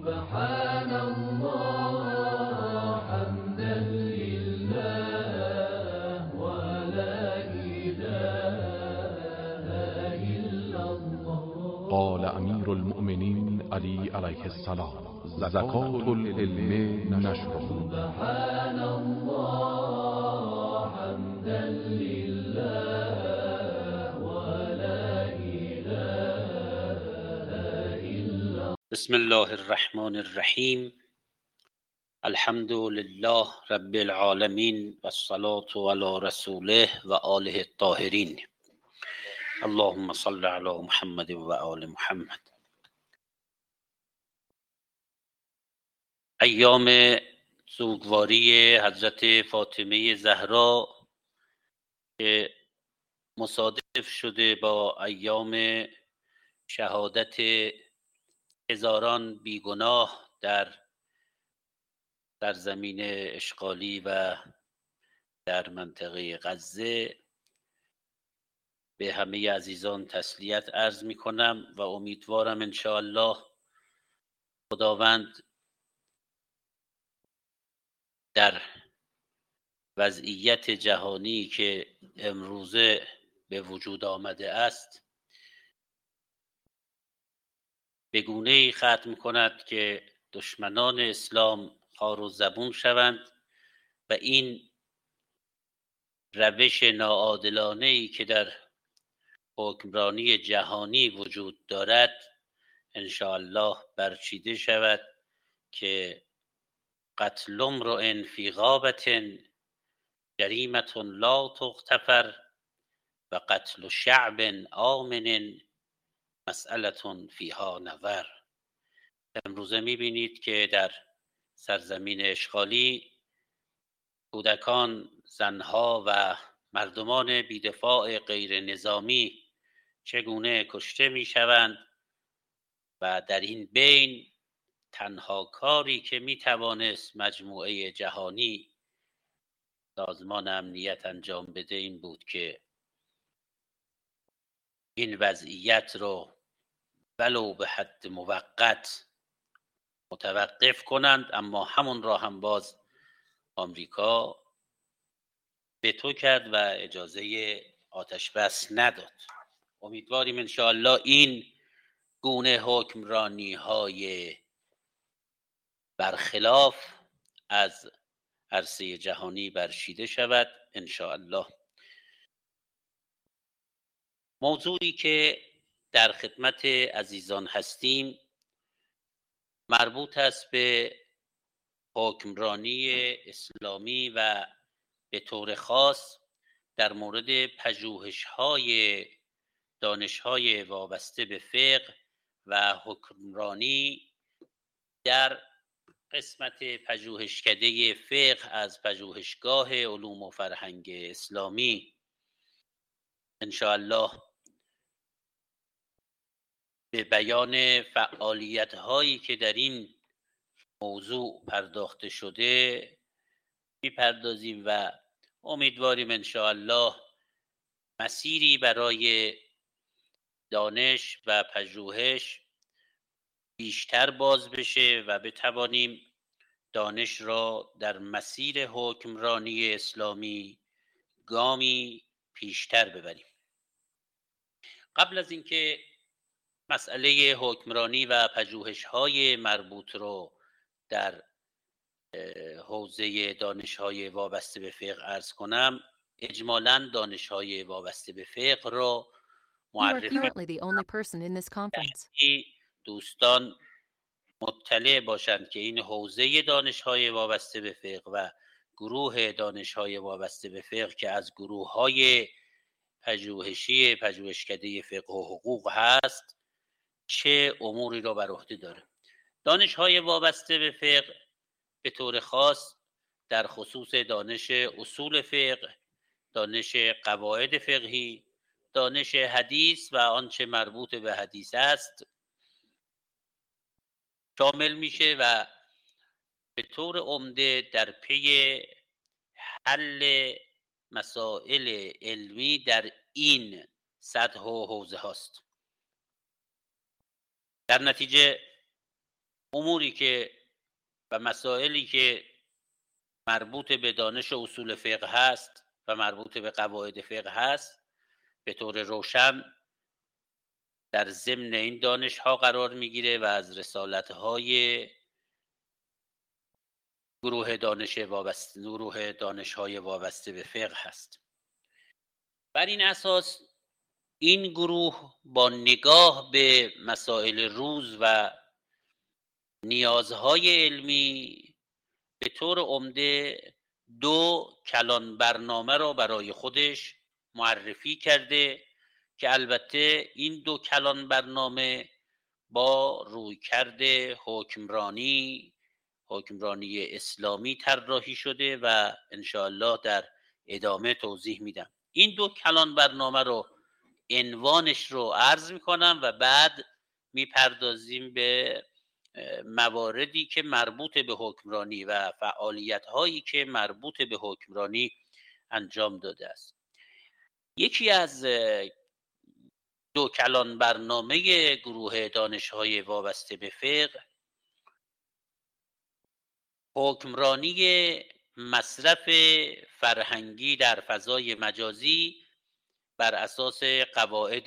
سبحان الله حمدا لله ولا إله إلا الله. قال امیر المؤمنین علی علیه السلام: زکات العلم نشره. سبحان الله حمدا لله ولا إله إلا. بسم الله الرحمن الرحیم. الحمد لله رب العالمین و الصلاة علی رسوله و آله الطاهرین. اللهم صل علی محمد و آل محمد. ایام سوگواری حضرت فاطمه زهرا که مصادف شده با ایام شهادت هزاران بیگناه در سرزمین اشغالی و در منطقه غزه، به همه عزیزان تسلیت عرض می کنم و امیدوارم انشاءالله خداوند در وضعیت جهانی که امروزه به وجود آمده است به گونه‌ای ختم کند که دشمنان اسلام خوار و زبون شوند و این روش ناعادلانه‌ای که در حکمرانی جهانی وجود دارد انشاءالله برچیده شود که قتل امرئ فی غابة جریمة لا تغتفر و قتل شعب آمن مسئلة فیها نظر. امروزه میبینید که در سرزمین اشغالی کودکان، زنها و مردمان بیدفاع غیر نظامی چگونه کشته میشوند و در این بین تنها کاری که میتوانست مجموعه جهانی، سازمان امنیت انجام بده این بود که این وضعیت رو ولو به حد موقت متوقف کنند، اما همون را هم باز آمریکا وتو کرد و اجازه آتش بس نداد. امیدواریم انشاءالله این گونه حکمرانی های برخلاف از عرصه جهانی برچیده شود انشاءالله. موضوعی که در خدمت عزیزان هستیم مربوط است به حکمرانی اسلامی و به طور خاص در مورد پژوهش‌های دانش‌های وابسته به فقه و حکمرانی در قسمت پژوهشکده فقه از پژوهشگاه علوم و فرهنگ اسلامی. انشاءالله به بیان فعالیت‌هایی که در این موضوع پرداخته شده میپردازیم و امیدواریم انشاءالله مسیری برای دانش و پژوهش بیشتر باز بشه و بتوانیم دانش را در مسیر حکمرانی اسلامی گامی پیشتر ببریم. قبل از اینکه مسئله حکمرانی و پژوهش‌های مربوط رو در حوزه دانش‌های وابسته به فقه عرض کنم، اجمالاً دانش‌های وابسته به فقه رو معرفی دوستان مطلع باشند که این حوزه دانش‌های وابسته به فقه و گروه دانش‌های وابسته به فقه که از گروه‌های پژوهشی پژوهشکده فقه و حقوق هست چه اموری را بر عهده داره. دانش‌های وابسته به فقه به طور خاص در خصوص دانش اصول فقه، دانش قواعد فقهی، دانش حدیث و آنچه مربوط به حدیث است شامل میشه و به طور عمده در پی حل مسائل علمی در این سطح و حوزه هاست. در نتیجه اموری که و مسائلی که مربوط به دانش اصول فقه هست و مربوط به قواعد فقه هست به طور روشن در ضمن این دانش ها قرار میگیره و از رسالت های گروه دانش های وابسته به فقه هست. بر این اساس این گروه با نگاه به مسائل روز و نیازهای علمی به طور عمده 2 کلان برنامه را برای خودش معرفی کرده که البته این 2 کلان برنامه با رویکرد حکمرانی اسلامی طراحی شده و انشاءالله در ادامه توضیح میدم. این 2 کلان برنامه رو عنوانش رو عرض میکنم و بعد میپردازیم به مواردی که مربوط به حکمرانی و فعالیت هایی که مربوط به حکمرانی انجام داده است. یکی از 2 کلان برنامه گروه دانش‌های وابسته به فقه حکمرانی مصرف فرهنگی در فضای مجازی بر اساس قواعد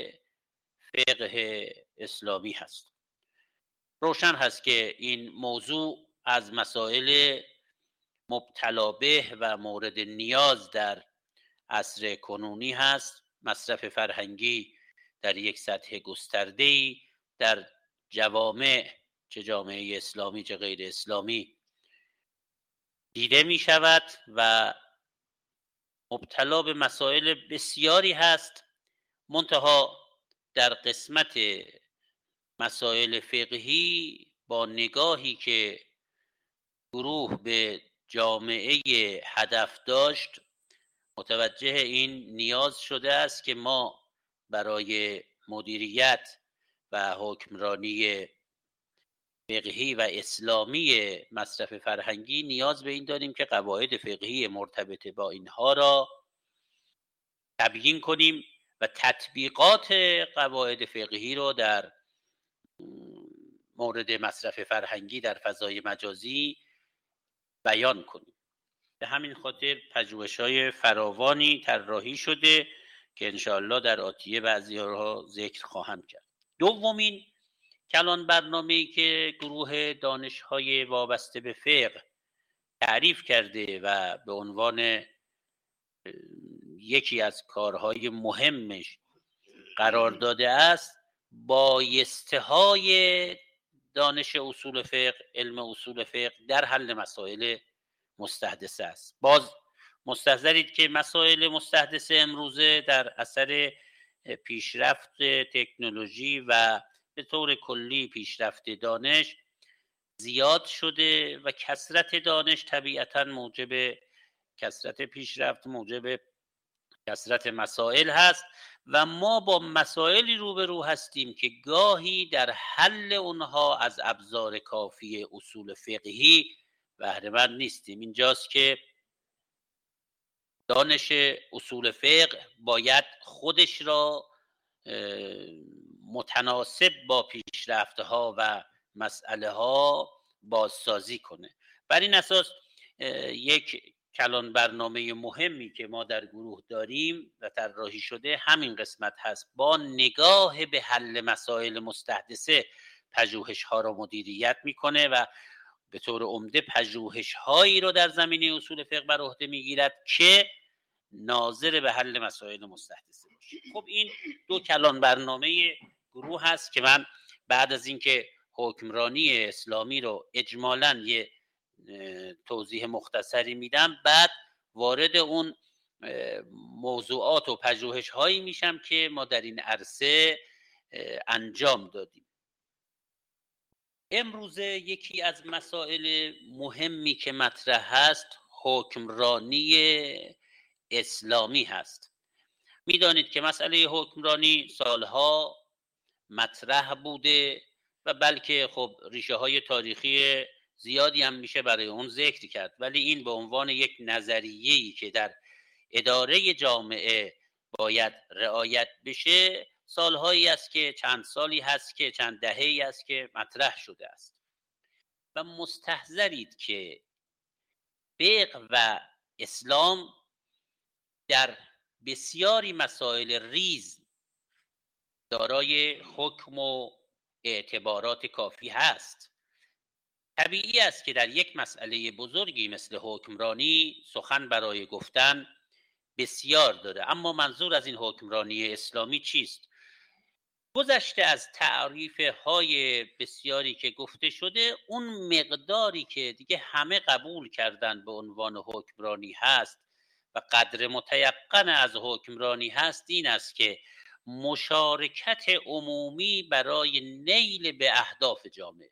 فقه اسلامی هست. روشن هست که این موضوع از مسائل مبتلا به و مورد نیاز در عصر کنونی هست. مصرف فرهنگی در یک سطح گسترده‌ای در جوامع، چه جامعه اسلامی چه غیر اسلامی، دیده می شود و مبتلا به مسائل بسیاری هست. منتها در قسمت مسائل فقهی با نگاهی که گروه به جامعه هدف داشت متوجه این نیاز شده است که ما برای مدیریت و حکمرانی فقهی و اسلامی مصرف فرهنگی نیاز به این داریم که قواعد فقهی مرتبط با اینها را تبیین کنیم و تطبیقات قواعد فقهی را در مورد مصرف فرهنگی در فضای مجازی بیان کنیم. به همین خاطر پژوهش‌های فراوانی طراحی شده که انشاءالله در آتیه بعضی ها ذکر خواهم کرد. دومین کلان برنامه‌ای که گروه دانش‌های وابسته به فقه تعریف کرده و به عنوان یکی از کارهای مهمش قرار داده است، بایسته‌های دانش اصول فقه، علم اصول فقه در حل مسائل مستحدثه است. باز مستحضرید که مسائل مستحدثه امروزه در اثر پیشرفت تکنولوژی و به طور کلی پیشرفت دانش زیاد شده و کثرت دانش طبیعتاً موجب کثرت پیشرفت، موجب کثرت مسائل هست و ما با مسائلی روبرو هستیم که گاهی در حل اونها از ابزار کافی اصول فقهی بهره مند نیستیم. اینجاست که دانش اصول فقه باید خودش را متناسب با پیشرفت‌ها و مسئله ها بازسازی کنه. بر این اساس یک کلان برنامه مهمی که ما در گروه داریم و طراحی شده همین قسمت هست. با نگاه به حل مسائل مستحدثه پژوهش ها را مدیریت میکنه و به طور عمده پژوهش هایی را در زمینه اصول فقه بر عهده میگیرد که ناظر به حل مسائل مستحدثه باشه. خب این 2 کلان برنامه گروه هست که من بعد از اینکه حکمرانی اسلامی رو اجمالاً یه توضیح مختصری میدم، بعد وارد اون موضوعات و پژوهش هایی میشم که ما در این عرصه انجام دادیم. امروزه یکی از مسائل مهمی که مطرح هست حکمرانی اسلامی هست. میدانید که مسئله حکمرانی سالها مطرح بوده و بلکه خب ریشه های تاریخی زیادی هم میشه برای اون ذکر کرد، ولی این به عنوان یک نظریه‌ای که در اداره جامعه باید رعایت بشه سالهایی است که چند سالی هست که چند دهه‌ای است که مطرح شده است. و مستحضرید که فقه و اسلام در بسیاری مسائل ریز دارای حکم و اعتبارات کافی هست. طبیعی است که در یک مسئله بزرگی مثل حکمرانی سخن برای گفتن بسیار داره، اما منظور از این حکمرانی اسلامی چیست؟ گذشته از تعریف های بسیاری که گفته شده، اون مقداری که دیگه همه قبول کردن به عنوان حکمرانی هست و قدر متیقن از حکمرانی هست این است که مشارکت عمومی برای نیل به اهداف جامعه.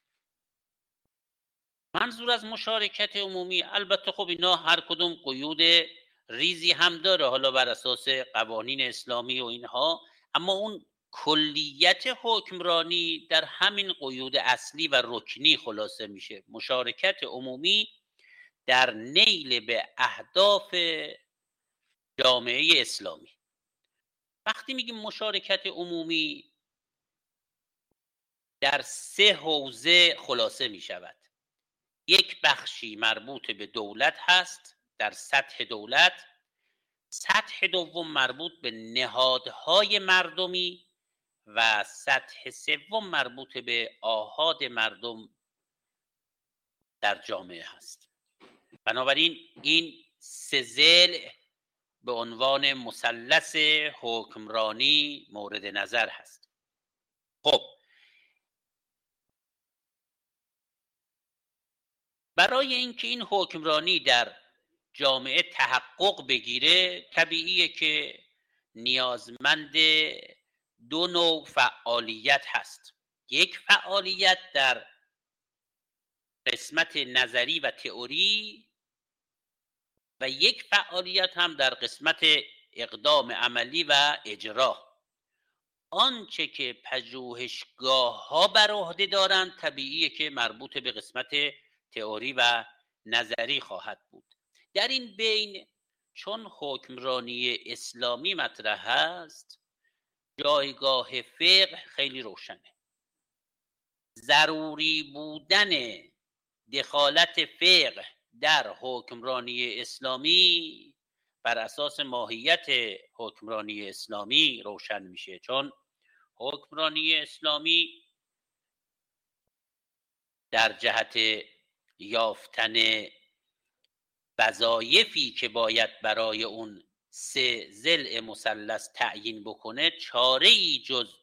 منظور از مشارکت عمومی، البته خب اینا هر کدوم قیود ریزی هم داره، حالا بر اساس قوانین اسلامی و اینها، اما اون کلیت حکمرانی در همین قیود اصلی و رکنی خلاصه میشه. مشارکت عمومی در نیل به اهداف جامعه اسلامی. وقتی میگیم مشارکت عمومی در 3 حوزه خلاصه میشود. یک بخشی مربوط به دولت هست در سطح دولت، سطح دوم مربوط به نهادهای مردمی و سطح سوم مربوط به آحاد مردم در جامعه هست. بنابراین این 3 ضلع به عنوان مثلث حکمرانی مورد نظر هست. خب برای اینکه این حکمرانی در جامعه تحقق بگیره طبیعیه که نیازمند 2 نوع فعالیت هست. یک فعالیت در قسمت نظری و تئوری و یک فعالیت هم در قسمت اقدام عملی و اجرا. آنچه که پژوهشگاه ها بر عهده دارند طبیعیه که مربوط به قسمت تئوری و نظری خواهد بود. در این بین چون حکمرانی اسلامی مطرح است، جایگاه فقه خیلی روشنه. ضروری بودن دخالت فقه در حکمرانی اسلامی بر اساس ماهیت حکمرانی اسلامی روشن میشه، چون حکمرانی اسلامی در جهت یافتن وظایفی که باید برای اون 3 ضلع مثلث تعیین بکنه چاره‌ای جز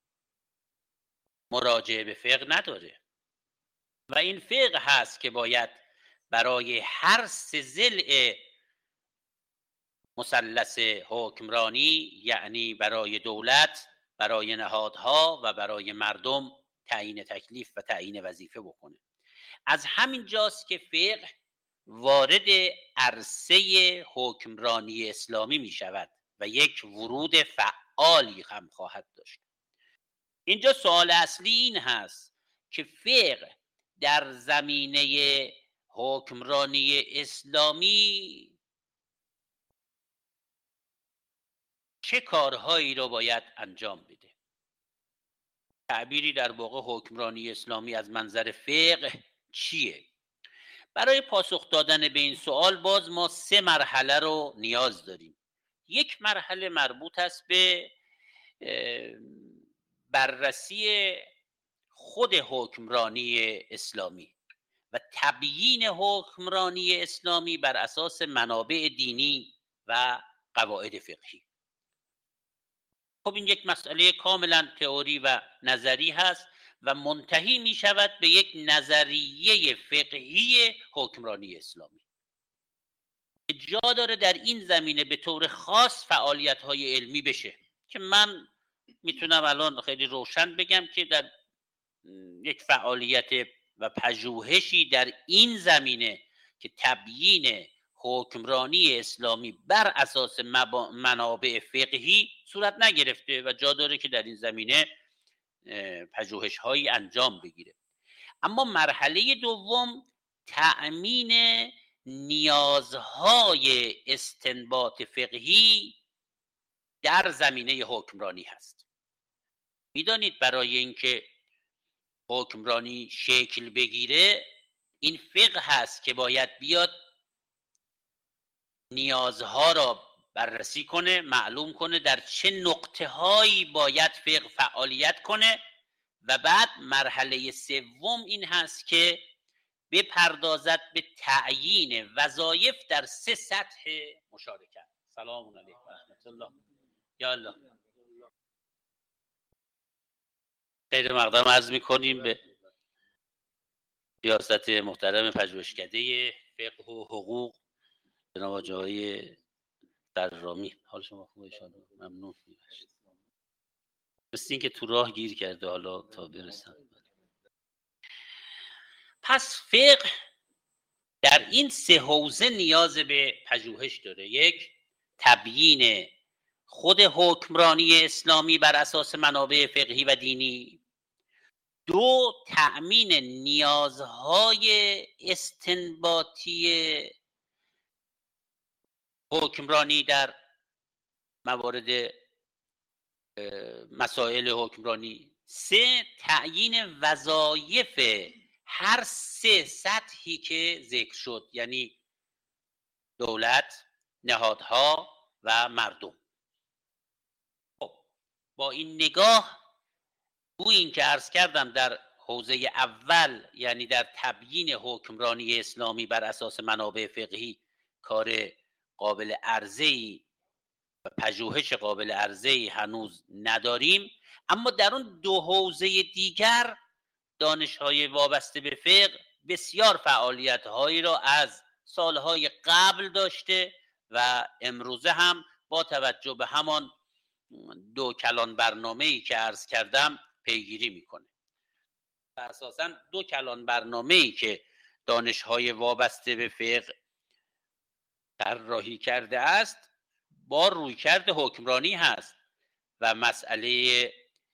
مراجعه به فقه نداره و این فقه هست که باید برای هر 3 ضلع مثلث حکمرانی، یعنی برای دولت، برای نهادها و برای مردم، تعیین تکلیف و تعیین وظیفه بکنه. از همین جاست که فقه وارد عرصه حکمرانی اسلامی می شود و یک ورود فعالی هم خواهد داشت. اینجا سوال اصلی این هست که فقه در زمینه حکمرانی اسلامی چه کارهایی رو باید انجام بده؟ تعبیری در واقع حکمرانی اسلامی از منظر فقه چیه؟ برای پاسخ دادن به این سوال باز ما 3 مرحله رو نیاز داریم. یک مرحله مربوط است به بررسی خود حکمرانی اسلامی و تبیین حکمرانی اسلامی بر اساس منابع دینی و قواعد فقهی. خب این یک مسئله کاملا تئوری و نظری هست و منتهی می شود به یک نظریه فقهی حکمرانی اسلامی. جا داره در این زمینه به طور خاص فعالیت های علمی بشه که من میتونم الان خیلی روشن بگم که در یک فعالیت و پژوهشی در این زمینه که تبیین حکمرانی اسلامی بر اساس منابع فقهی صورت نگرفته و جا داره که در این زمینه پژوهش هایی انجام بگیره. اما مرحله دوم تأمین نیازهای استنباط فقهی در زمینه حکمرانی هست. میدانید برای اینکه حکمرانی شکل بگیره، این فقه هست که باید بیاد نیازها را بررسی کنه، معلوم کنه در چه نقطه هایی باید فقه فعالیت کنه و بعد مرحله سوم این هست که بپردازد به تعیین وظایف در 3 سطح مشارکت. سلام علیکم و رحمت الله. یا الله. خیر مقدم عرض می‌کنیم به ریاست محترم پژوهشکده فقه و حقوق جناب آقای درامی. حال شما خوبه؟ انشاءالله ممنون میباشید. مثل این که تو راه گیر کرده حالا تا برسم. پس فقه در این 3 حوزه نیاز به پژوهش داره. 1 تبیین خود حکمرانی اسلامی بر اساس منابع فقهی و دینی. 2 تأمین نیازهای استنباطی حکمرانی در موارد مسائل حکمرانی. 3 تعیین وظایف هر 3 سطحی که ذکر شد، یعنی دولت، نهادها و مردم. خب با این نگاه این که عرض کردم در حوزه اول، یعنی در تبیین حکمرانی اسلامی بر اساس منابع فقهی، کار قابل عرضه‌ای و پژوهش قابل عرضه‌ای هنوز نداریم، اما در اون 2 حوزه دیگر دانش‌های وابسته به فقه بسیار فعالیت‌هایی را از سالهای قبل داشته و امروزه هم با توجه به همان 2 کلان برنامه‌ای که عرض کردم پیگیری میکنه. اساساً 2 کلان برنامه‌ای که دانش‌های وابسته به فقه طراحی کرده است با رویکرد حکمرانی هست و مسئله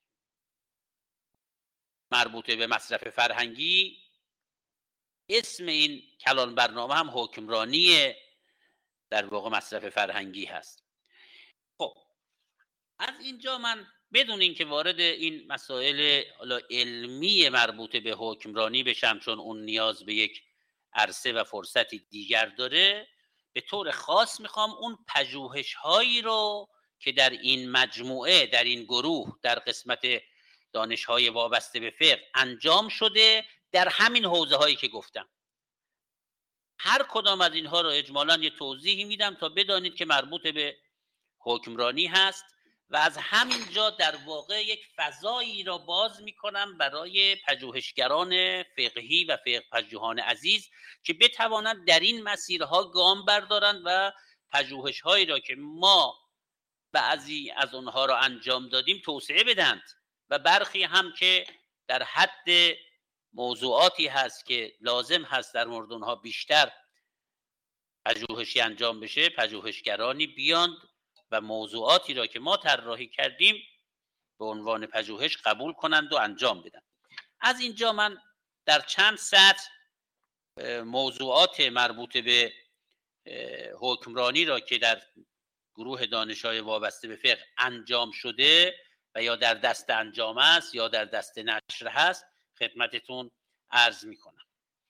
مربوط به مصرف فرهنگی، اسم این کلان برنامه هم حکمرانی در واقع مصرف فرهنگی هست. خب از اینجا من بدون اینکه وارد این مسائل علمی مربوط به حکمرانی بشم، چون اون نیاز به یک عرصه و فرصتی دیگر داره، به طور خاص میخوام اون پژوهش هایی رو که در این مجموعه، در این گروه، در قسمت دانش‌های وابسته به فقه انجام شده در همین حوزه هایی که گفتم، هر کدام از اینها رو اجمالاً یه توضیحی میدم تا بدانید که مربوط به حکمرانی هست و از همین جا در واقع یک فضایی را باز میکنم برای پژوهشگران فقهی و فقه پژوهان عزیز که بتوانند در این مسیرها گام بردارند و پژوهش‌هایی را که ما بعضی از اونها را انجام دادیم توسعه بدند و برخی هم که در حد موضوعاتی هست که لازم هست در مورد اونها بیشتر پژوهشی انجام بشه، پژوهشگرانی بیاند و موضوعاتی را که ما طراحی کردیم به عنوان پژوهش قبول کنند و انجام بدن. از اینجا من در چند سطح موضوعات مربوط به حکمرانی را که در گروه دانش‌های وابسته به فقه انجام شده و یا در دست انجام است یا در دست نشر هست خدمتتون عرض میکنم.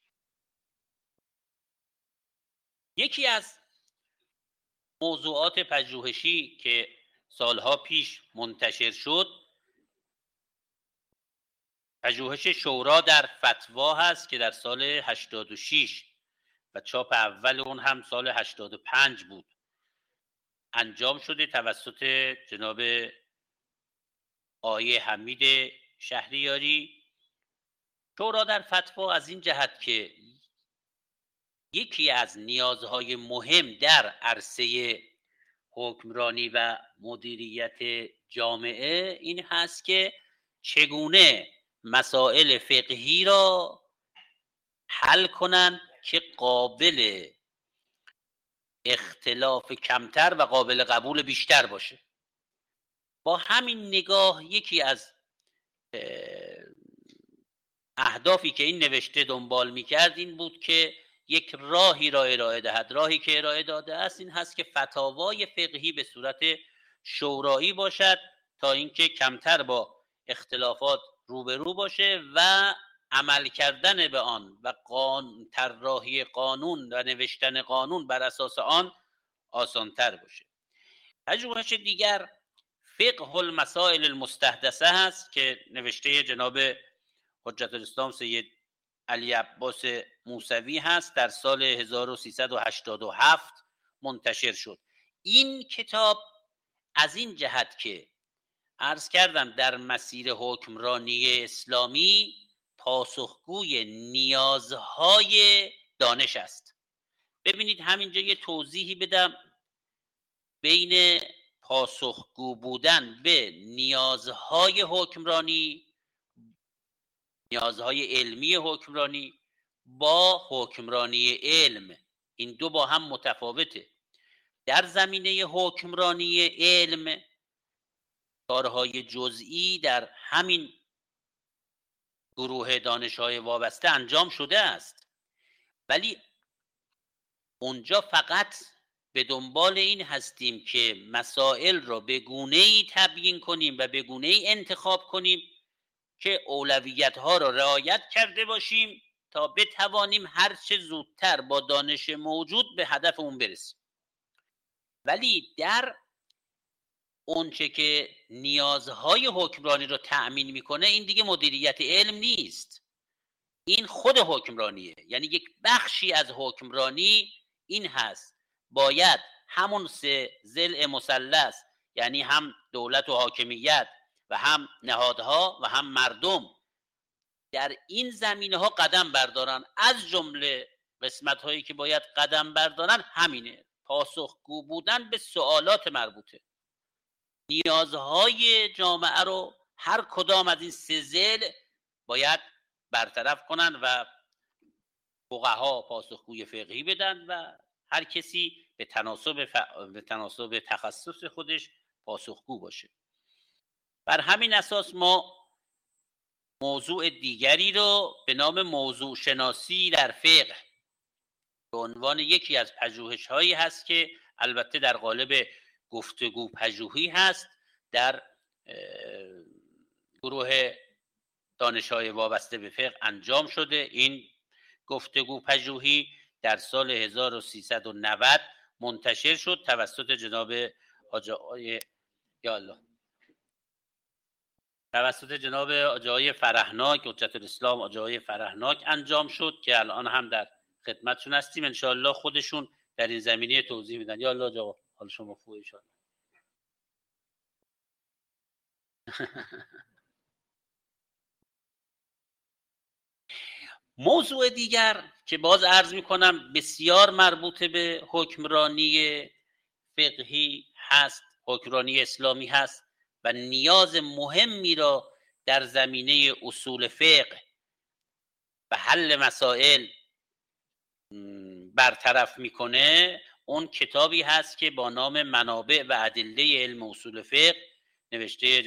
یکی از موضوعات پژوهشی که سالها پیش منتشر شد پژوهش شورا در فتوا هست که در سال 86 و چاپ اول اون هم سال 85 بود انجام شده توسط جناب آقای حمید شهریاری. شورا در فتوا از این جهت که یکی از نیازهای مهم در عرصه حکمرانی و مدیریت جامعه این هست که چگونه مسائل فقهی را حل کنند که قابل اختلاف کمتر و قابل قبول بیشتر باشه. با همین نگاه یکی از اهدافی که این نوشته دنبال می‌کرد این بود که یک راهی را ارائه دهد. راهی که ارائه داده است این هست که فتاوای فقهی به صورت شورایی باشد تا اینکه کمتر با اختلافات روبرو باشه و عمل کردن به آن و طراحی قانون و نوشتن قانون بر اساس آن آسانتر باشه. پژوهش دیگر فقه المسائل المستحدثه هست که نوشته جناب حجت الاسلام سید علی عباس موسوی هست، در سال 1387 منتشر شد. این کتاب از این جهت که عرض کردم در مسیر حکمرانی اسلامی پاسخگوی نیازهای دانش است. ببینید همینجا یه توضیحی بدم بین پاسخگو بودن به نیازهای حکمرانی، نیازهای علمی حکمرانی با حکمرانی علم. این دو با هم متفاوته. در زمینه حکمرانی علم کارهای جزئی در همین گروه دانش‌های وابسته انجام شده است، ولی اونجا فقط به دنبال این هستیم که مسائل را به گونه‌ای تبیین کنیم و به گونه‌ای انتخاب کنیم که اولویت‌ها را رعایت کرده باشیم تا بتوانیم هر چه زودتر با دانش موجود به هدفمون برسیم. ولی در اونچه که نیازهای حکمرانی رو تأمین میکنه این دیگه مدیریت علم نیست، این خود حکمرانیه. یعنی یک بخشی از حکمرانی این هست باید همون سه ضلع مثلث، یعنی هم دولت و حاکمیت و هم نهادها و هم مردم، در این زمینه ها قدم بردارن. از جمله قسمت هایی که باید قدم بردارن همینه: پاسخگو بودن به سوالات مربوطه. نیازهای جامعه رو هر کدام از این سه ضلع باید برطرف کنن و فقها پاسخگوی فقهی بدن و هر کسی به تناسب تخصص خودش پاسخگو باشه. بر همین اساس ما موضوع دیگری رو به نام موضوع شناسی در فقه به عنوان یکی از پژوهش‌هایی هست که البته در قالب گفتگو پژوهی هست، در گروه دانش‌های وابسته به فقه انجام شده. این گفتگو پژوهی در سال 1390 منتشر شد توسط جناب آقای آقای فرهناک، حجت الاسلام آقای فرهناک انجام شد که الان هم در خدمتشون هستیم. انشاءالله خودشون در این زمینه توضیح میدن. یا الله آقا، حال شما خوبه انشاءالله. موضوع دیگر که باز عرض میکنم بسیار مربوط به حکمرانی فقهی هست، حکمرانی اسلامی هست و نیاز مهمی را در زمینه اصول فقه و حل مسائل برطرف میکنه، اون کتابی هست که با نام منابع و ادله علم اصول فقه نوشته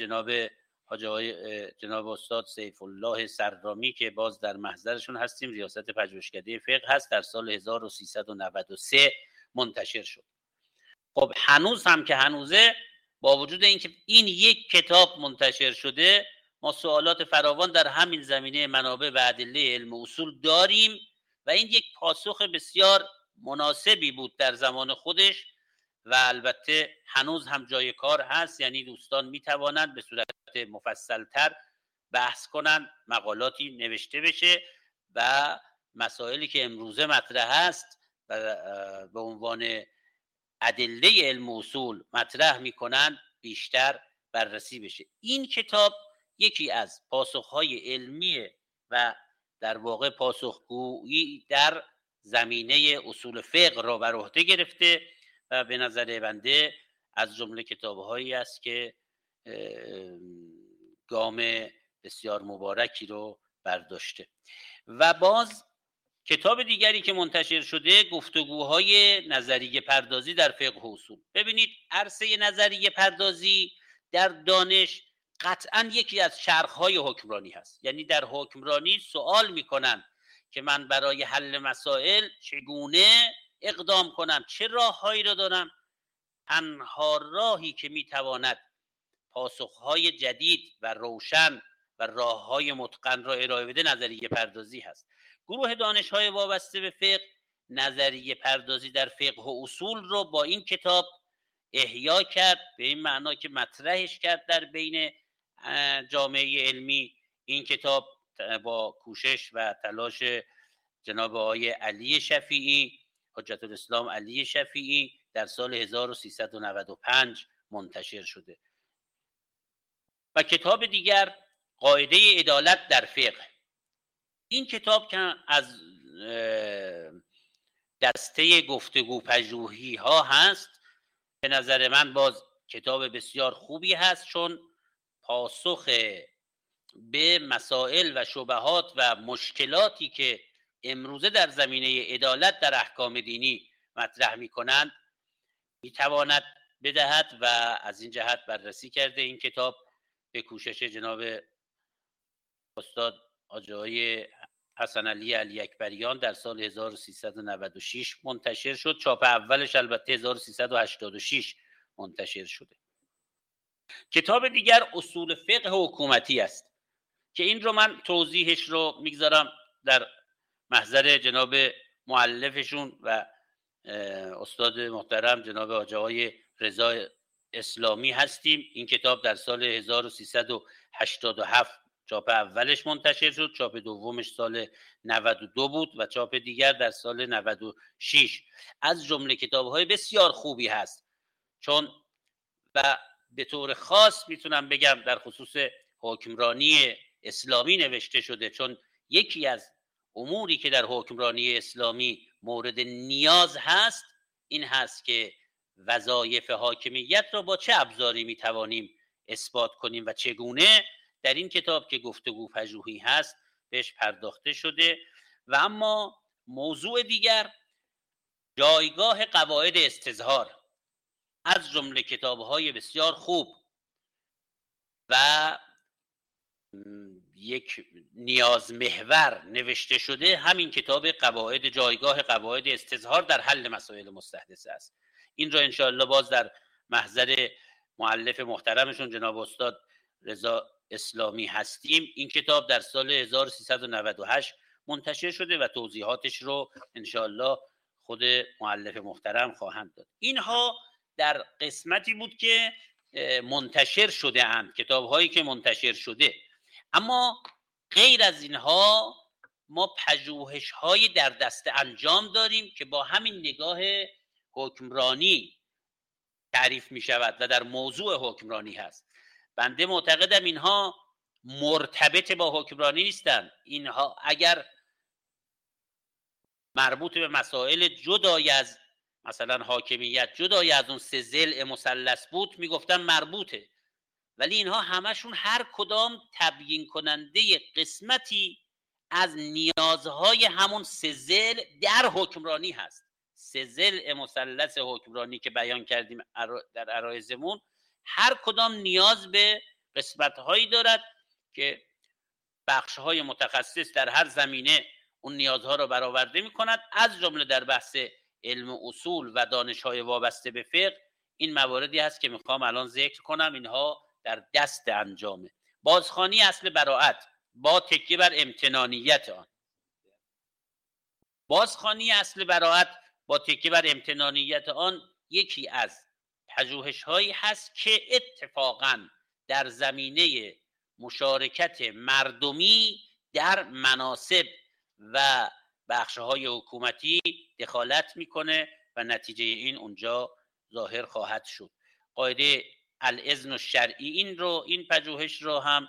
جناب استاد سیف الله سرامی که باز در محضرشون هستیم، ریاست پژوهشکده فقه هست، در سال 1393 منتشر شد. خب هنوز هم که هنوزه، با وجود اینکه این یک کتاب منتشر شده، ما سوالات فراوان در همین زمینه منابع و ادله علم اصول داریم و این یک پاسخ بسیار مناسبی بود در زمان خودش و البته هنوز هم جای کار هست. یعنی دوستان میتوانند به صورت مفصلتر بحث کنند، مقالاتی نوشته بشه و مسائلی که امروزه مطرح هست و به عنوان ادله علم اصول مطرح میکنن بیشتر بررسی بشه. این کتاب یکی از پاسخهای علمی و در واقع پاسخگویی در زمینه اصول فقه را بر عهده گرفته و به نظر بنده از جمله کتاب‌هایی است که گام بسیار مبارکی رو برداشته. و باز کتاب دیگری که منتشر شده گفتگوهای نظریه پردازی در فقه و اصول. ببینید عرصه نظریه پردازی در دانش قطعا یکی از چرخ‌های حکمرانی هست. یعنی در حکمرانی سوال میکنن که من برای حل مسائل چگونه اقدام کنم، چه راههایی را دارم. تنها راهی که میتواند پاسخهای جدید و روشن و راه‌های متقن را ارائه بده نظریه پردازی هست. گروه دانش‌های وابسته به فقه نظریه پردازی در فقه و اصول رو با این کتاب احیا کرد، به این معنا که مطرحش کرد در بین جامعه علمی. این کتاب با کوشش و تلاش جناب آقای علی شفیعی، حجت الاسلام علی شفیعی، در سال 1395 منتشر شده. و کتاب دیگر قاعده عدالت در فقه. این کتاب که از دسته گفتگو پژوهی ها هست، به نظر من باز کتاب بسیار خوبی هست، چون پاسخ به مسائل و شبهات و مشکلاتی که امروزه در زمینه عدالت در احکام دینی مطرح می‌کنند میتواند بدهد و از این جهت بررسی کرده این کتاب به کوشش جناب استاد آقای حسن علی علی اکبریان در سال 1396 منتشر شد. چاپ اولش البته 1386 منتشر شده. کتاب دیگر اصول فقه حکومتی است که این رو من توضیحش رو میگذارم در محضر جناب مؤلفشون و استاد محترم جناب آقای رضا اسلامی هستیم. این کتاب در سال 1387 چاپ اولش منتشر شد، چاپ دومش سال 92 بود و چاپ دیگر در سال 96. از جمله کتاب‌های بسیار خوبی هست، چون و به طور خاص میتونم بگم در خصوص حکمرانی اسلامی نوشته شده، چون یکی از اموری که در حکمرانی اسلامی مورد نیاز هست این هست که وظایف حاکمیت را با چه ابزاری میتوانیم اثبات کنیم و چگونه. در این کتاب که گفتگو پژوهی هست بهش پرداخته شده. و اما موضوع دیگر جایگاه قواعد استظهار، از جمله کتاب‌های بسیار خوب و یک نیاز محور نوشته شده همین کتاب قواعد، جایگاه قواعد استظهار در حل مسائل مستحدثه است. این را انشاءالله باز در محضر مؤلف محترمشون جناب استاد رضا اسلامی هستیم. این کتاب در سال 1398 منتشر شده و توضیحاتش رو انشاءالله خود مؤلف محترم خواهند داد. اینها در قسمتی بود که منتشر شده اند، کتاب هایی که منتشر شده. اما غیر از اینها ما پژوهش های در دست انجام داریم که با همین نگاه حکمرانی تعریف می شود و در موضوع حکمرانی هست. بنده معتقدم اینها مرتبط با حکمرانی نیستند. اینها اگر مربوط به مسائل جدای از مثلا حاکمیت، جدای از اون سه ضلع مثلث بود میگفتم مربوطه، ولی اینها همشون هر کدام تبیین کننده قسمتی از نیازهای همون سه ضلع در حکمرانی هست. سه ضلع مثلث حکمرانی که بیان کردیم در عرایضمون هر کدام نیاز به قسمت‌هایی دارد که بخش‌های متخصص در هر زمینه اون نیازها را برآورده می‌کند. از جمله در بحث علم اصول و دانش‌های وابسته به فقه این مواردی هست که می‌خوام الان ذکر کنم. اینها در دست انجامه. بازخوانی اصل براءت با تکیه بر امتنانیت آن. بازخوانی اصل براءت با تکیه بر امتنانیت آن یکی از پژوهش‌هایی هست که اتفاقاً در زمینه مشارکت مردمی در مناصب و بخش‌های حکومتی دخالت میکنه و نتیجه این اونجا ظاهر خواهد شد. قاعده الاذن الشرعی این پژوهش رو هم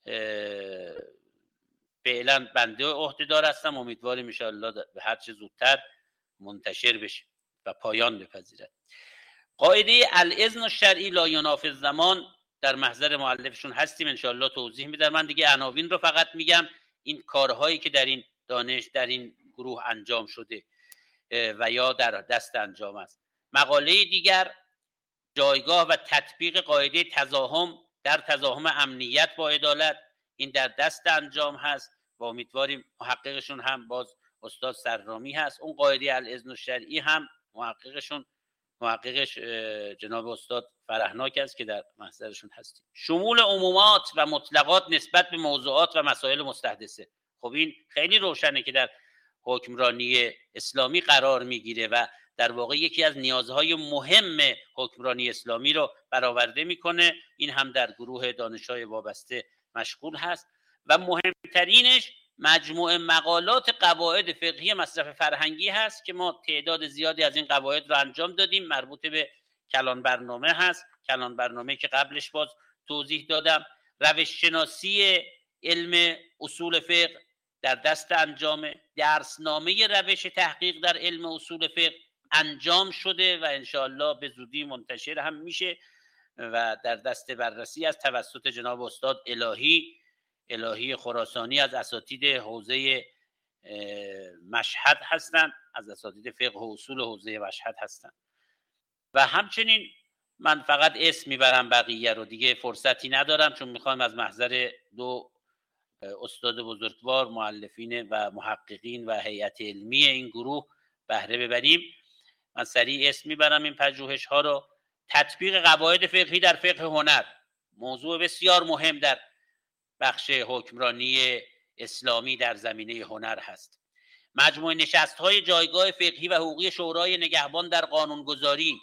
فعلا بنده عهده‌دار هستم. امیدواریم ان شاءالله به هر چه زودتر منتشر بشه و پایان بپذیرد. قاعده الاذن الشرعی لا ینافی الزمان در محضر مؤلفشون هستیم، ان شاءالله توضیح میدم. من دیگه عناوین رو فقط میگم، این کارهایی که در این دانش در این گروه انجام شده و یا در دست انجام است. مقاله دیگر جایگاه و تطبیق قاعده تزاحم در تزاحم امنیت با عدالت، این در دست انجام هست و امیدواریم محققشون هم باز استاد سرامی هست. اون قاعده الاذن الشرعی هم محققش جناب استاد فرهناک است که در محضرشون هستیم. شمول عمومات و مطلقات نسبت به موضوعات و مسائل مستحدثه. خب این خیلی روشنه که در حکمرانی اسلامی قرار میگیره و در واقع یکی از نیازهای مهم حکمرانی اسلامی رو برآورده میکنه. این هم در گروه دانش‌های وابسته مشغول هست و مهمترینش مجموعه مقالات قواعد فقهی مصرف فرهنگی هست که ما تعداد زیادی از این قواعد رو انجام دادیم. مربوط به کلان برنامه هست، کلان برنامه که قبلش باز توضیح دادم. روش شناسی علم اصول فقه در دست انجامه. درسنامه روش تحقیق در علم اصول فقه انجام شده و انشاءالله به زودی منتشر هم میشه و در دست بررسی از توسط جناب استاد الهی خراسانی از اساتید حوزه مشهد هستند، از اساتید فقه و اصول حوزه مشهد هستند. و همچنین من فقط اسم میبرم، بقیه رو دیگه فرصتی ندارم چون میخوایم از محضر دو استاد بزرگوار، مؤلفین و محققین و هیئت علمی این گروه بهره ببریم. من سریع اسم میبرم این پژوهش ها رو. تطبیق قواعد فقهی در فقه هنر، موضوع بسیار مهم در بخش حکمرانی اسلامی در زمینه هنر هست. مجموعه نشست‌های جایگاه فقهی و حقوقی شورای نگهبان در قانونگذاری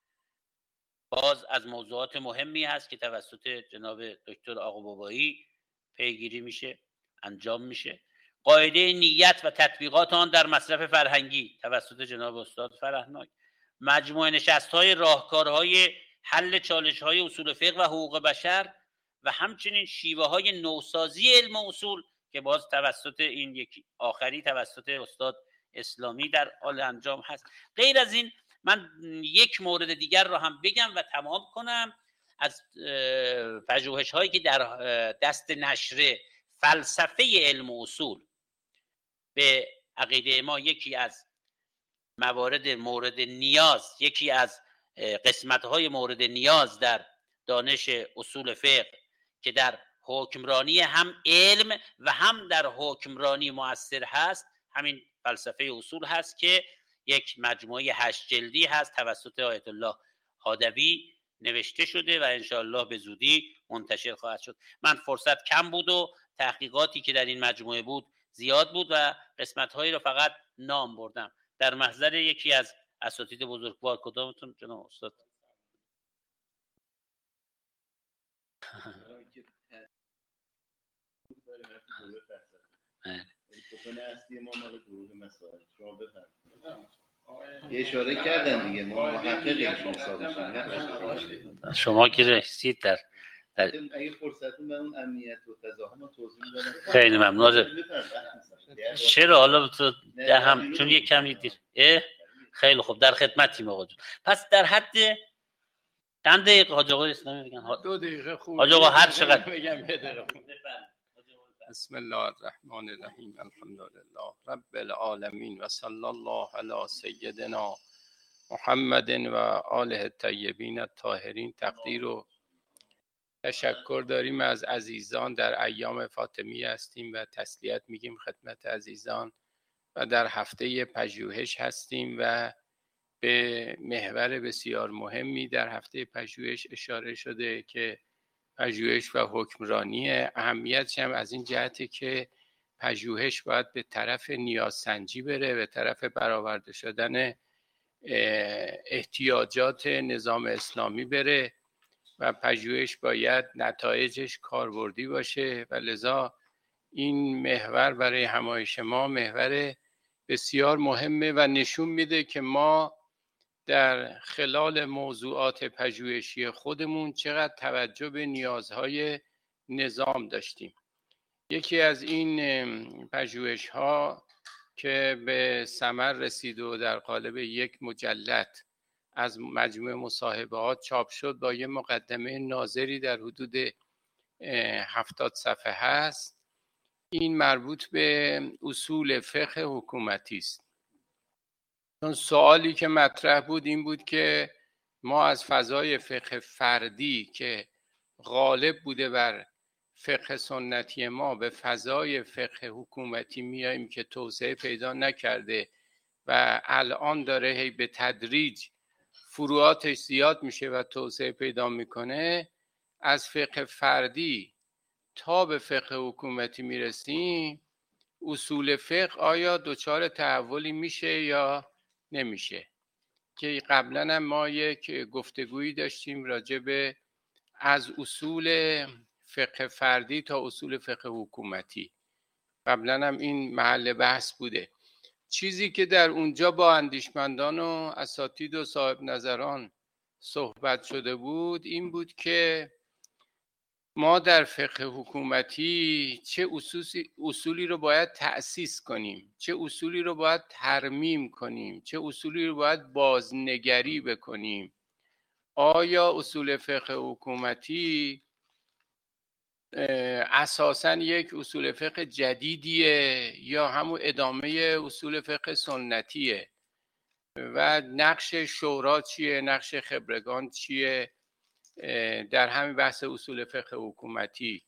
باز از موضوعات مهمی هست که توسط جناب دکتر آقابابایی پیگیری میشه، انجام میشه. قاعده نیت و تطبیقات آن در مصرف فرهنگی توسط جناب استاد فرهناک. مجموعه نشست‌های راهکارهای حل چالش‌های اصول فقه و حقوق بشر و همچنین شیوه‌های نوسازی علم اصول که باز توسط این یکی آخری توسط استاد اسلامی در حال انجام هست. غیر از این من یک مورد دیگر رو هم بگم و تمام کنم. از پژوهش‌هایی که در دست نشر فلسفه علم اصول به عقیده ما یکی از مورد نیاز، یکی از قسمت‌های مورد نیاز در دانش اصول فقه که در حکمرانی هم علم و هم در حکمرانی مؤثر هست، همین فلسفه اصول هست که یک مجموعه 8 جلدی هست توسط آیت الله هادوی نوشته شده و انشاءالله به زودی منتشر خواهد شد. من فرصت کم بود و تحقیقاتی که در این مجموعه بود زیاد بود و قسمت‌هایی رو فقط نام بردم. در محضر یکی از اساتید بزرگوار، کدامتون جناب استاد؟ اشاره کردن دیگه، ما محققیشون شما که رسید در اگه فرصتون به اون امنیت و تضاهم توضیح میدن خیلی ممنون. چرا حالا تو هم چون یک کمی دیر خیلی خوب، در خدمتیم آقا جون. پس در حد چند دقیقه حاج آقا اسلامی بگن؟ 2 دقیقه خوب. حاج آقا هر چقدر بگم 1 دقیقه. بسم الله الرحمن الرحیم. الحمدلله رب العالمین و صلی الله علی سیدنا محمد و آله الطیبین الطاهرین. تقدیر و تشکر داریم از عزیزان. در ایام فاطمی هستیم و تسلیت میگیم خدمت عزیزان و در هفته پژوهش هستیم و به محور بسیار مهمی در هفته پژوهش اشاره شده که پژوهش و حکمرانی. اهمیتش هم از این جهته که پژوهش باید به طرف نیازسنجی بره، به طرف برآورده شدن احتیاجات نظام اسلامی بره و پژوهش باید نتایجش کاربردی باشه و لذا این محور برای همایش ما محور بسیار مهمه و نشون میده که ما در خلال موضوعات پژوهشی خودمون چقدر توجه به نیازهای نظام داشتیم. یکی از این پژوهش‌ها که به ثمر رسید و در قالب یک مجلد از مجموعه مصاحبهات چاپ شد با یه مقدمه ناظری در حدود 70 صفحه هست، این مربوط به اصول فقه حکومتی است. چون سوالی که مطرح بود این بود که ما از فضای فقه فردی که غالب بوده بر فقه سنتی ما به فضای فقه حکومتی میاییم که توسعه پیدا نکرده و الان داره هی به تدریج فروعاتش زیاد میشه و توسعه پیدا میکنه، از فقه فردی تا به فقه حکومتی میرسیم، اصول فقه آیا دچار تحولی میشه یا نمیشه؟ که قبلا هم ما یک گفتگویی داشتیم راجع به از اصول فقه فردی تا اصول فقه حکومتی، قبلا هم این محل بحث بوده. چیزی که در اونجا با اندیشمندان و اساتید و صاحب نظران صحبت شده بود این بود که ما در فقه حکومتی چه اصولی رو باید تأسیس کنیم، چه اصولی رو باید ترمیم کنیم، چه اصولی رو باید بازنگری بکنیم. آیا اصول فقه حکومتی اساساً یک اصول فقه جدیدیه یا همون ادامه اصول فقه سنتیه و نقش شورا چیه، نقش خبرگان چیه در همین بحث اصول فقه حکومتی؟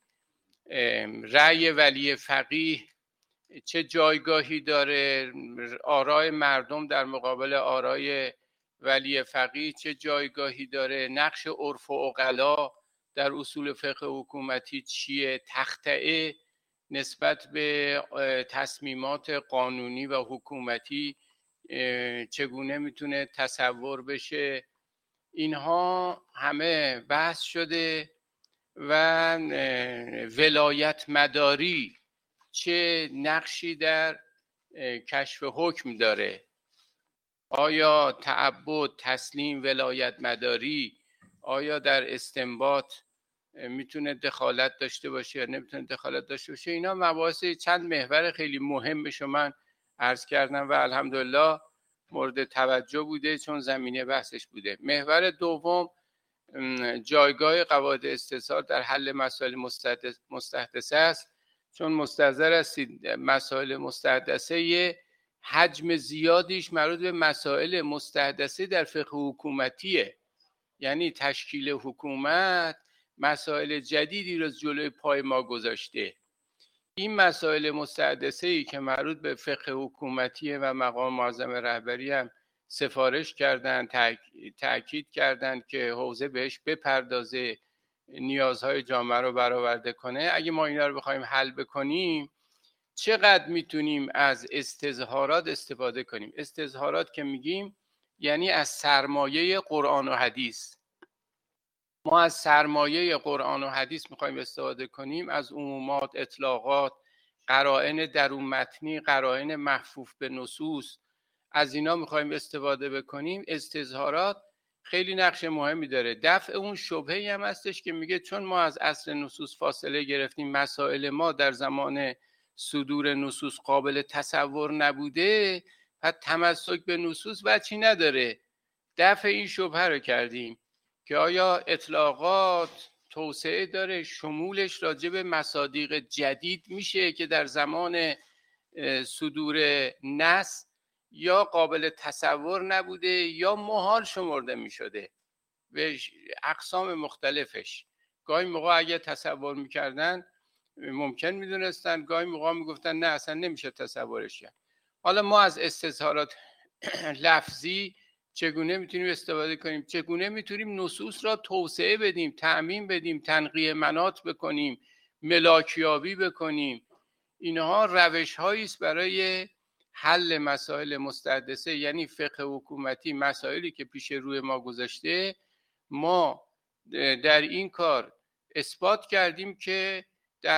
رأی ولی فقیه چه جایگاهی داره؟ آرای مردم در مقابل آرای ولی فقیه چه جایگاهی داره؟ نقش عرف و عقلا در اصول فقه حکومتی چیه؟ تخطئه نسبت به تصمیمات قانونی و حکومتی چگونه میتونه تصور بشه؟ اینها همه بحث شده. و ولایت مداری چه نقشی در کشف حکم داره؟ آیا تعبد، تسلیم، ولایت مداری آیا در استنباط میتونه دخالت داشته باشه یا نمیتونه دخالت داشته باشه؟ اینا مباحث چند محور خیلی مهمش رو من عرض کردم و الحمدلله مورد توجه بوده چون زمینه بحثش بوده. محور دوم جایگاه قواعد استظهار در حل مسائل مستحدثه است، چون مستحضر هستید مسائل مستحدثه حجم زیادیش مربوط به مسائل مستحدثه در فقه حکومتیه، یعنی تشکیل حکومت مسائل جدیدی رو جلوی پای ما گذاشته. این مسائل مستحدثه‌ای که مربوط به فقه حکومتیه و مقام معظم رهبری هم سفارش کردن، تأکید کردن که حوزه بهش بپردازه، نیازهای جامعه رو برآورده کنه. اگه ما اینا رو بخوایم حل بکنیم چقدر میتونیم از استظهارات استفاده کنیم؟ استظهارات که میگیم یعنی از سرمایه قرآن و حدیث. ما از سرمایه قرآن و حدیث میخوایم استفاده کنیم، از عمومات، اطلاقات، قرائن درون متنی، قرائن محفوف به نصوص، از اینا میخوایم استفاده بکنیم. استظهارات خیلی نقش مهمی داره. دفع اون شبهه‌ای هم هستش که میگه چون ما از اصل نصوص فاصله گرفتیم، مسائل ما در زمان صدور نصوص قابل تصور نبوده، پس تمسک به نصوص وجهی نداره. دفع این شبهه رو کردیم که آیا اطلاقات توسعه داره، شمولش راجع به مصادیق جدید میشه که در زمان صدور نص یا قابل تصور نبوده یا محال شمرده میشده به اقسام مختلفش. گاهی موقع اگه تصور میکردن ممکن میدونستن، گاهی موقع میگفتن نه اصلا نمیشه تصورش کرد. حالا ما از استظهارات لفظی چگونه میتونیم استفاده کنیم؟ چگونه میتونیم نصوص را توسعه بدیم، تعمیم بدیم، تنقیه مناط بکنیم، ملاکیابی بکنیم؟ اینها روش هایی است برای حل مسائل مستحدثه، یعنی فقه حکومتی، مسائلی که پیش روی ما گذاشته. ما در این کار اثبات کردیم که در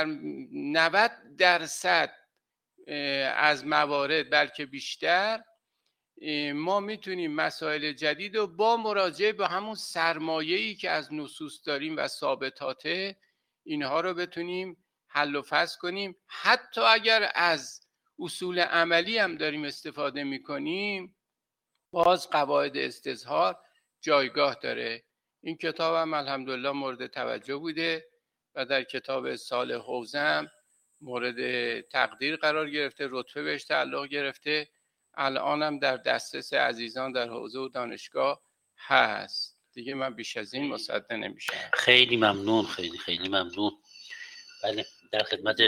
90% از موارد بلکه بیشتر ما میتونیم مسائل جدید رو با مراجعه به همون سرمایه‌ای که از نصوص داریم و ثابتاته اینها رو بتونیم حل و فصل کنیم. حتی اگر از اصول عملی هم داریم استفاده میکنیم باز قواعد استظهار جایگاه داره. این کتاب هم الحمدلله مورد توجه بوده و در کتاب سال حوزه هم مورد تقدیر قرار گرفته، رتبه بهش تعلق گرفته. الان هم در دسترس عزیزان در حوزه و دانشگاه هست. دیگه من بیش از این مصدق نمیشم. خیلی ممنون، خیلی خیلی ممنون. بله در خدمت.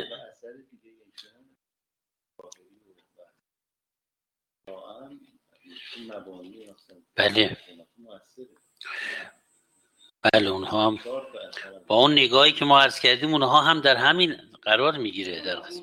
بله بله، اونها هم با اون نگاهی که ما عرض کردیم اونها هم در همین قرار میگیره. در قسمت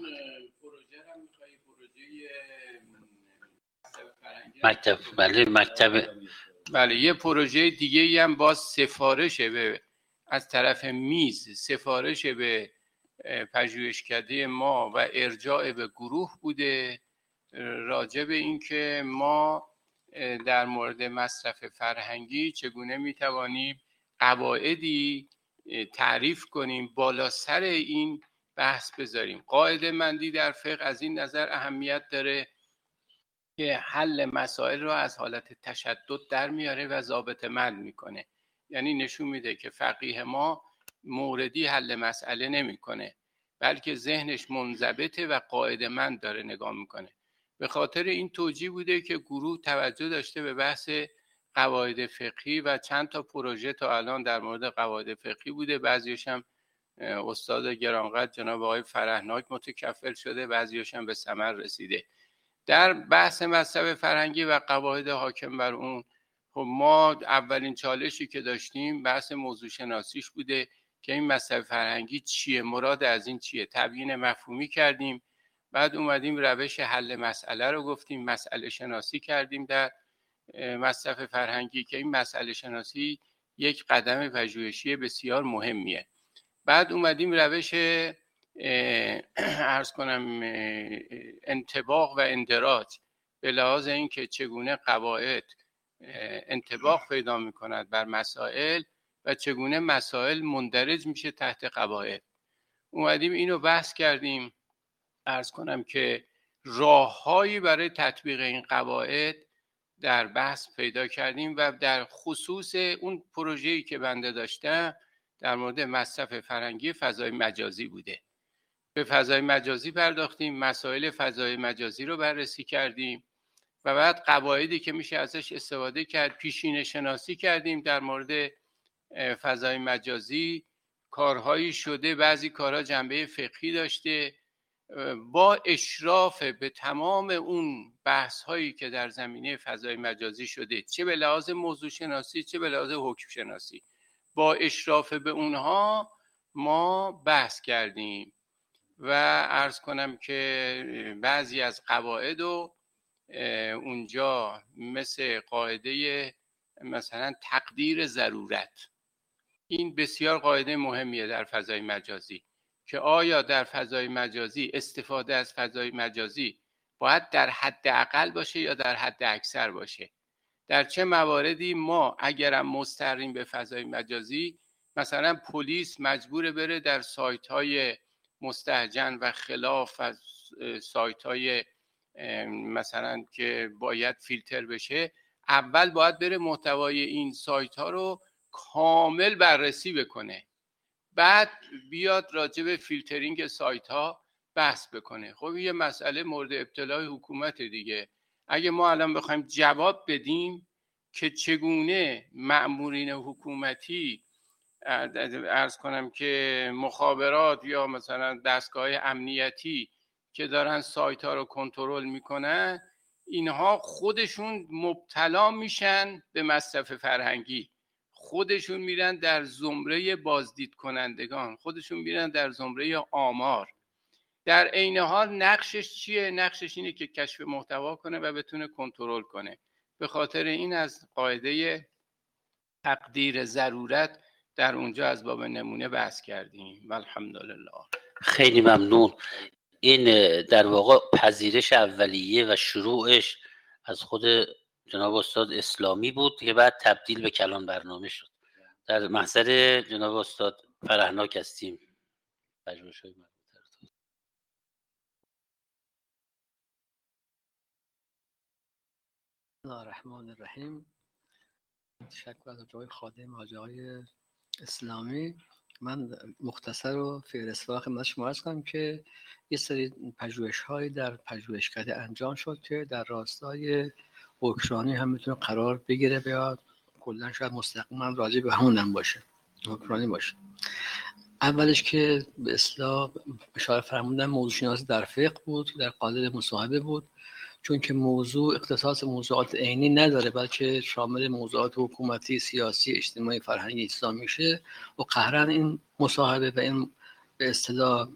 مکتب، بله مکتب، بله یه پروژه دیگه ای هم باز سفارش از طرف میز سفارش به پژوهشکده ما و ارجاع به گروه بوده راجع به این که ما در مورد مصرف فرهنگی چگونه میتوانیم قواعدی تعریف کنیم بالا سر این بحث بذاریم. قاعده مندی در فقه از این نظر اهمیت داره که حل مسائل رو از حالت تشدد در میاره و ضابطه مند میکنه. یعنی نشون میده که فقیه ما موردی حل مسئله نمیکنه، بلکه ذهنش منضبطه و قاعده مند داره نگاه میکنه. به خاطر این توجیه بوده که گروه توجه داشته به بحث قواعد فقهی و چند تا پروژه تا الان در مورد قواعد فقهی بوده. بعضیش هم استاد گرانقدر جناب آقای فرهناک متکفل شده، بعضیش هم به ثمر رسیده. در بحث مصرف فرهنگی و قواعد حاکم بر اون، خب ما اولین چالشی که داشتیم بحث موضوع شناسیش بوده که این مصرف فرهنگی چیه، مراد از این چیه، تبیین مفهومی کردیم. بعد اومدیم روش حل مسئله رو گفتیم، مسئله شناسی کردیم در مصرف فرهنگی که این مسئله شناسی یک قدم پژوهشی بسیار مهمیه. بعد اومدیم روش عرض کنم انطباق و اندراج به لحاظ این که چگونه قواعد انطباق پیدا میکند بر مسائل و چگونه مسائل مندرج میشه تحت قواعد. اومدیم اینو بحث کردیم. عرض کنم که راههایی برای تطبیق این قواعد در بحث پیدا کردیم و در خصوص اون پروژه‌ای که بنده داشتم در مورد مصرف فرهنگی فضای مجازی بوده. به فضای مجازی پرداختیم، مسائل فضای مجازی رو بررسی کردیم و بعد قواعدی که میشه ازش استفاده کرد پیشینه شناسی کردیم در مورد فضای مجازی. کارهایی شده، بعضی کارها جنبه فقهی داشته، با اشراف به تمام اون بحث هایی که در زمینه فضای مجازی شده، چه به لحاظ موضوع شناسی چه به لحاظ حکم شناسی، با اشراف به اونها ما بحث کردیم و عرض کنم که بعضی از قواعد رو اونجا مثل قاعده مثلا تقدیر ضرورت، این بسیار قاعده مهمیه در فضای مجازی که آیا در فضای مجازی استفاده از فضای مجازی باید در حد اقل باشه یا در حد اکثر باشه. در چه مواردی ما اگرم مستقیم به فضای مجازی، مثلا پلیس مجبور بره در سایت های مستهجن و خلاف از سایت های مثلا که باید فیلتر بشه، اول باید بره محتوای این سایت ها رو کامل بررسی بکنه، بعد بیاد راجع به فیلترینگ سایت ها بحث بکنه. خب یه مسئله مورد ابتلای حکومت دیگه. اگه ما الان بخوایم جواب بدیم که چگونه مأمورین حکومتی، عرض کنم که مخابرات یا مثلا دستگاه امنیتی که دارن سایت ها رو کنترل میکنن، اینها خودشون مبتلا میشن به مصرف فرهنگی، خودشون میرن در زمره بازدید کنندگان، خودشون میرن در زمره آمار. در عین حال نقشش چیه؟ نقشش اینه که کشف محتوا کنه و بتونه کنترل کنه. به خاطر این از قاعده تقدیر ضرورت در اونجا از باب نمونه بحث کردیم. الحمدلله. خیلی ممنون. این در واقع پذیرش اولیه و شروعش از خود جناب استاد اسلامی بود که بعد تبدیل به کلان برنامه شد. در محضر جناب استاد فرهناک هستیم. پژوهش‌های مربوطه. بسم الله الرحمن الرحیم. تشکر از جای خادم حاجی اسلامی. من مختصر و فهرست‌وار خدمت شما عرض کنم که یه سری پژوهش‌هایی در پژوهشکده انجام شد که در راستای حکمرانی هم میتونه قرار بگیره یا کلا شاید مستقیما راجع به همون باشه، حکمرانی باشه. اولش که به اصطلاح اشاره فرمودن موضوع شناسی در فقه بود، در قالب مصاحبه بود، چون که موضوع اختصاص موضوعات عینی نداره بلکه شامل موضوعات حکومتی، سیاسی، اجتماعی، فرهنگی اسلام میشه و قهرن این مصاحبه و این به اصطلاح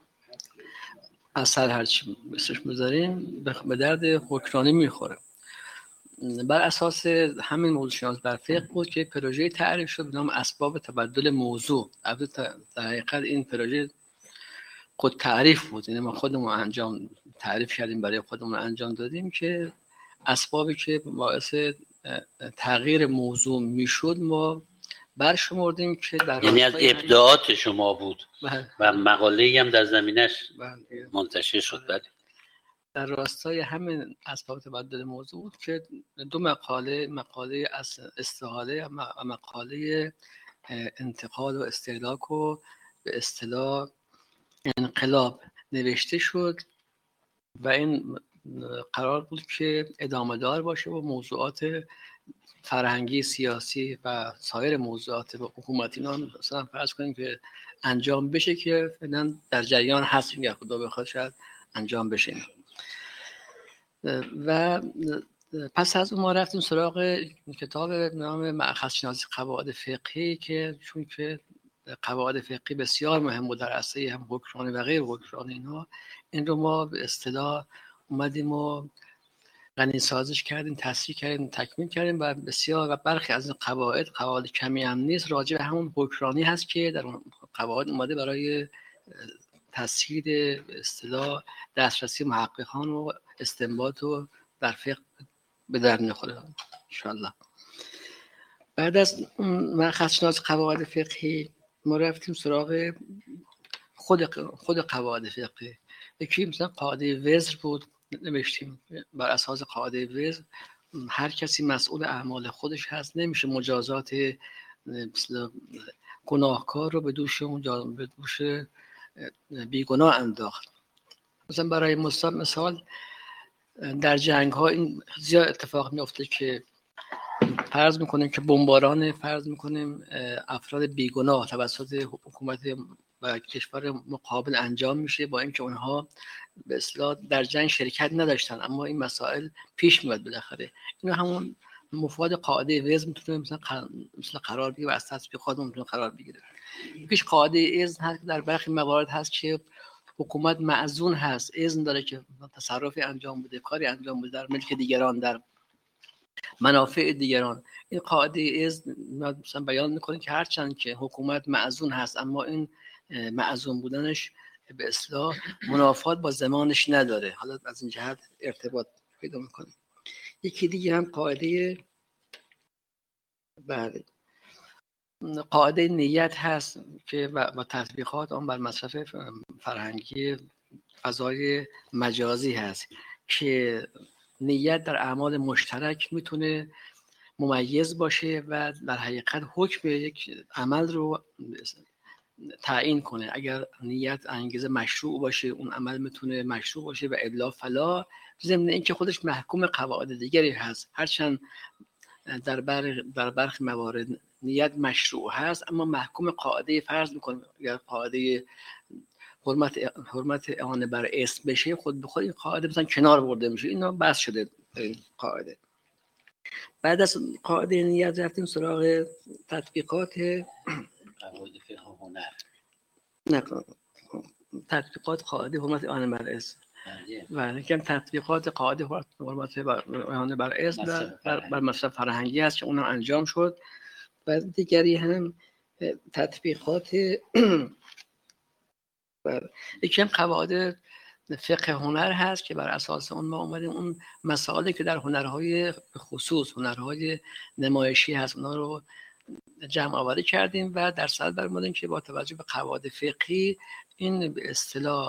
اثر هرچی بسش بذاریم به درد حکمرانی میخوره. بر اساس همین موضوع شناس در فقه بود که پروژه تعریف شد به نام اسباب تبدل موضوع. البته در حقیقت این پروژه خود تعریف بود، یعنی ما خودمون تعریف کردیم، برای خودمون انجام دادیم که اسبابی که باعث تغییر موضوع میشد ما برشمردیم که در یعنی از ابداعات شما بود و مقاله‌ای هم در زمینش منتشر شد. بعد در راستای همین اسباب تبدل موضوع بود که دو مقاله استحاله و مقاله انتقال و استهلاک و به اصطلاح انقلاب نوشته شد و این قرار بود که ادامه دار باشه و موضوعات فرهنگی، سیاسی و سایر موضوعات حکومتی مثلا فرض کنیم که انجام بشه که فعلا در جریان هستیم یا خدا بخواد شاید انجام بشه. و پس از اون ما رفتیم سراغ کتاب به نام مأخذ شناسی قواعد فقهی که چون که قواعد فقهی بسیار مهم بود در عرصه هم حکمرانی و غیر حکمرانی اینها، این رو ما به اصطلاح اومدیم و غنی سازش کردیم، تصحیح کردیم، تکمیل کردیم و بسیار و برخی از این قواعد کمی هم نیست راجع به همون حکمرانی هست که در اون قواعد اومده برای تسهیل به اصطلاح دسترسی محققان و استنباط و در فقه به در میخوره ان شاء الله. بعد از مأخذ شناسی قواعد فقهی ما رفتیم سراغ خود قواعد فقهی. یکی مثلا قاعده وزر بود، نوشتیم بر اساس قاعده وزر هر کسی مسئول اعمال خودش هست، نمیشه مجازات مثل گناهکار رو به دوش بیگناه انداخت. مثلا برای مثال در جنگ ها این زیاد اتفاق میفته که فرض میکنیم که بمباران افراد بیگناه توسط حکومت و کشور مقابل انجام میشه با اینکه اونها به اصطلاح در جنگ شرکت نداشتن، اما این مسائل پیش میاد بالاخره. اینو همون مفاد قاعده وزن میتونه مثلا قرار بگیره و از تطبیقات میتونه قرار بگیره. پیش قاعده اذن هست در برخی موارد هست که حکومت معزون هست، اذن داره که تصرفی انجام بده، کاری انجام بده در ملک دیگران، در منافع دیگران. این قاعده اذن مثلا بیان میکنه که هرچند که حکومت معزون هست اما این معزون بودنش به اصطلاح منافات با زمانش نداره، حالا از این جهت ارتباط پیدا میکنه. یکی دیگه هم قاعده نیت هست که با تطبیقات آن بر مصرف فرهنگی فضای مجازی هست که نیت در اعمال مشترک میتونه ممیز باشه و در حقیقت حکم یک عمل رو تعیین کنه. اگر نیت انگیزه مشروع باشه اون عمل میتونه مشروع باشه و الا فلا، ضمن اینکه خودش محکوم قواعد دیگری هست. هرچند در برخی موارد نیت مشروع هست اما محکوم قاعده فرض میکنه اگر قاعده حرمت اعانه بر اسم بشه خود به خود این قاعده مثلا کنار برده میشه. اینا بحث شده این قاعده. بعد از قاعده نیت رفتیم سراغ تطبیقات قواعد فقه هنر. نه تطبیقات قاعده حرمت اعانه بر اسم و یکم تطبیقات قاعده حرمت اعانه بر اسم بر مصرف فرهنگی هست که اونم انجام شد. و دیگری هم تطبیقات یکی هم قواعد فقه هنر هست که بر اساس اون ما اومدیم اون مسائلی که در هنرهای خصوص هنرهای نمایشی هست اونا رو جمع آوری کردیم و در صدر برمودیم که با توجه به قواعد فقهی این به اصطلاح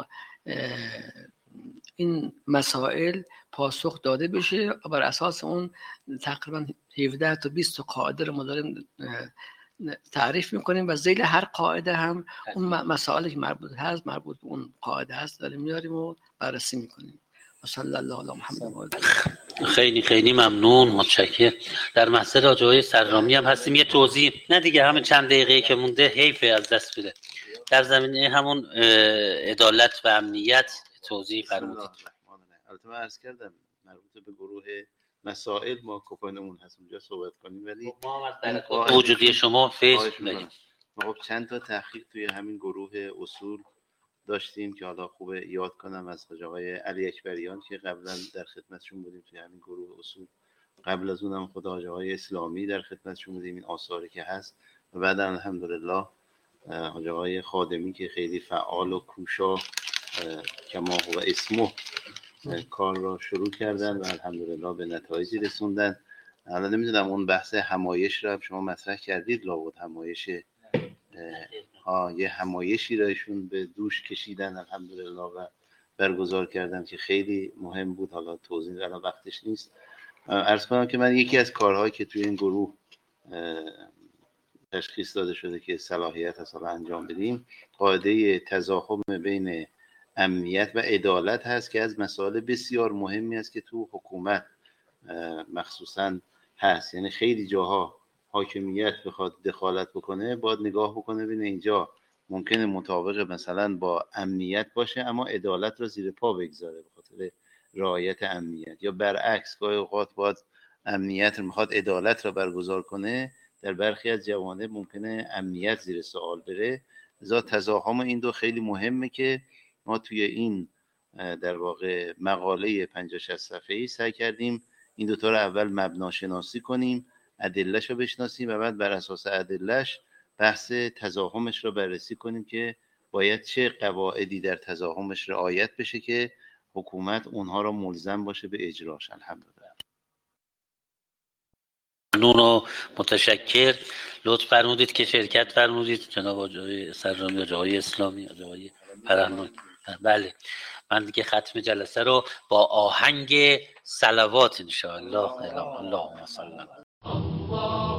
این مسائل پاسخ داده بشه. بر اساس اون تقریبا 17 تا 20 قاعده رو ما داریم تعریف میکنیم و ذیل هر قاعده هم اون مسائلی که مربوط به اون قاعده هست داریم میاریم و بررسی میکنیم. صلی الله علی محمد. خیلی خیلی ممنون، متشکرم. در محضر آقای سرامی هم هستیم. یه توضیح نه دیگه، همین چند دقیقه که مونده حیفه از دست بده. در زمینه همون عدالت و امنیت توضیح فرمودید. البته من عرض کردم مربوط به گروه مسائل ما کپانمون هست اونجا صحبت کنیم، ولی ما از موجودی شما فیض بگیم. خب چند تا تحقیق توی همین گروه اصول داشتیم که حالا خوبه یاد کنم از آقای علی اکبریان که قبلا در خدمتشون بودیم توی همین گروه اصول، قبل از اونم خود آقای اسلامی در خدمتشون بودیم، این آثاری که هست، و بعد الحمدلله آقای خادمی که خیلی فعال و کوشا کما هو اسمه کار را شروع کردن و الحمدلله به نتایجی رسوندن. الان نمیدونم اون بحث همایش را شما مطرح کردید، لابد همایش یه همایشی را ایشون به دوش کشیدن الحمدلله و برگزار کردن که خیلی مهم بود. حالا توضیح الان وقتش نیست. عرض کنم که من یکی از کارهایی که توی این گروه تشخیص داده شده که صلاحیت هست انجام بدیم، قاعده تزاحم بین امنیت و عدالت هست که از مسائل بسیار مهمی است که تو حکومت مخصوصا هست. یعنی خیلی جاها حاکمیت بخواد دخالت بکنه باید نگاه بکنه ببینه اینجا ممکنه مطابق مثلا با امنیت باشه اما عدالت رو زیر پا بگذاره به خاطر رعایت امنیت، یا برعکس گاهی اوقات باید امنیت رو میخواد عدالت رو برگزار کنه، در برخی از جوانب ممکنه امنیت زیر سوال بره. لذا تزاحم این دو خیلی مهمه که ما توی این در واقع مقاله 50-60 صفحه‌ای سعی کردیم این دوتا رو اول مبناشناسی کنیم، ادله‌اش رو بشناسیم و بعد بر اساس ادله‌اش بحث تزاحمش رو بررسی کنیم که باید چه قواعدی در تزاحمش رعایت بشه که حکومت اونها رو ملزم باشه به اجراش. الحمدلله. ممنون و متشکر. لطف فرمودید که شرکت فرمودید جناب آقای سرامی، آقای اسلامی، آقای فرهنگ. بله من دیگه ختم جلسه رو با آهنگ صلوات ان شاء الله. اللهم صل علی